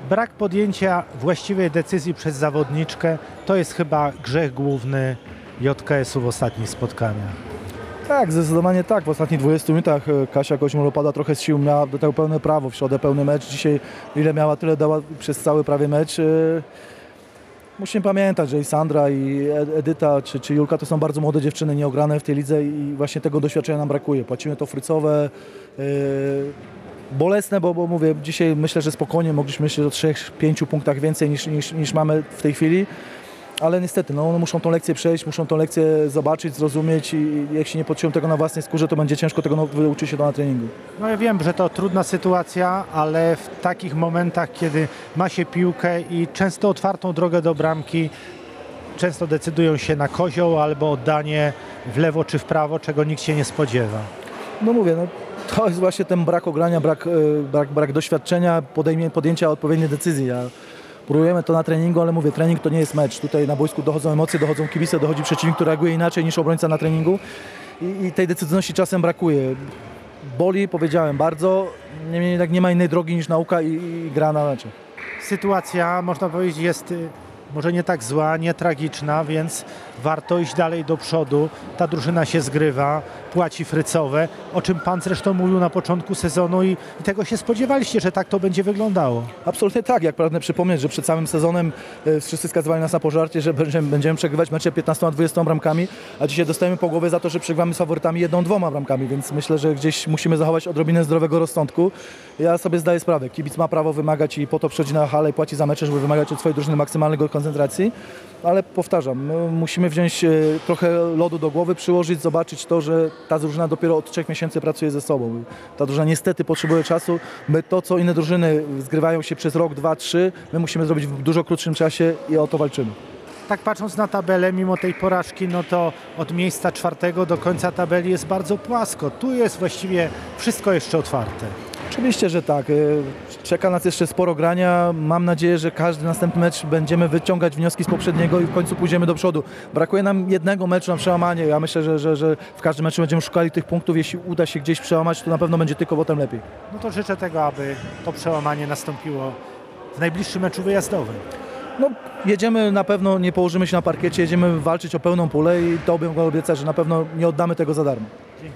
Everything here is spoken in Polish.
Brak podjęcia właściwej decyzji przez zawodniczkę to jest chyba grzech główny JKS-u w ostatnich spotkaniach. Tak, zdecydowanie tak. W ostatnich 20 minutach Kasia Koźmur-Opada trochę z sił miała do tego pełne prawo. W środę pełny mecz. Dzisiaj ile miała, tyle dała przez cały prawie mecz. Musimy pamiętać, że i Sandra, i Edyta, czy Julka to są bardzo młode dziewczyny, nieograne w tej lidze i właśnie tego doświadczenia nam brakuje. Płacimy to frycowe, bolesne, bo mówię, dzisiaj myślę, że spokojnie mogliśmy myśleć o 3-5 punktach więcej niż mamy w tej chwili. Ale niestety, no, muszą tą lekcję przejść, muszą tą lekcję zobaczyć, zrozumieć i jak się nie poczują tego na własnej skórze, to będzie ciężko tego wyuczyć się na treningu. No ja wiem, że to trudna sytuacja, ale w takich momentach, kiedy ma się piłkę i często otwartą drogę do bramki, często decydują się na kozioł albo oddanie w lewo czy w prawo, czego nikt się nie spodziewa. No mówię, no, to jest właśnie ten brak ogrania, brak doświadczenia, podjęcia odpowiedniej decyzji. Próbujemy to na treningu, ale mówię, trening to nie jest mecz. Tutaj na boisku dochodzą emocje, dochodzą kibice, dochodzi przeciwnik, który reaguje inaczej niż obrońca na treningu i tej decyzyjności czasem brakuje. Boli, powiedziałem, bardzo, niemniej jednak nie ma innej drogi niż nauka i gra na meczu. Sytuacja, można powiedzieć, jest może nie tak zła, nie tragiczna, więc warto iść dalej do przodu. Ta drużyna się zgrywa, płaci frycowe, o czym pan zresztą mówił na początku sezonu i tego się spodziewaliście, że tak to będzie wyglądało. Absolutnie tak. Jak pragnę przypomnieć, że przed samym sezonem wszyscy skazywali nas na pożarcie, że będziemy przegrywać mecze 15-20 bramkami, a dzisiaj dostajemy po głowie za to, że przegrywamy z faworytami 1-2 bramkami, więc myślę, że gdzieś musimy zachować odrobinę zdrowego rozsądku. Ja sobie zdaję sprawę, kibic ma prawo wymagać i po to przychodzi na halę i płaci za mecze, żeby wymagać od swojej drużyny maksymalnej koncentracji, ale powtarzam, musimy wziąć trochę lodu do głowy, przyłożyć, zobaczyć to, że ta drużyna dopiero od 3 miesięcy pracuje ze sobą. Ta drużyna niestety potrzebuje czasu. My to, co inne drużyny zgrywają się przez rok, 2, 3, my musimy zrobić w dużo krótszym czasie i o to walczymy. Tak patrząc na tabelę, mimo tej porażki, no to od miejsca 4. do końca tabeli jest bardzo płasko. Tu jest właściwie wszystko jeszcze otwarte. Oczywiście, że tak. Czeka nas jeszcze sporo grania. Mam nadzieję, że każdy następny mecz będziemy wyciągać wnioski z poprzedniego i w końcu pójdziemy do przodu. Brakuje nam jednego meczu na przełamanie. Ja myślę, że w każdym meczu będziemy szukali tych punktów. Jeśli uda się gdzieś przełamać, to na pewno będzie tylko potem lepiej. No to życzę tego, aby to przełamanie nastąpiło w najbliższym meczu wyjazdowym. No, jedziemy na pewno, nie położymy się na parkiecie, jedziemy walczyć o pełną pulę i to mogę obiecać, że na pewno nie oddamy tego za darmo.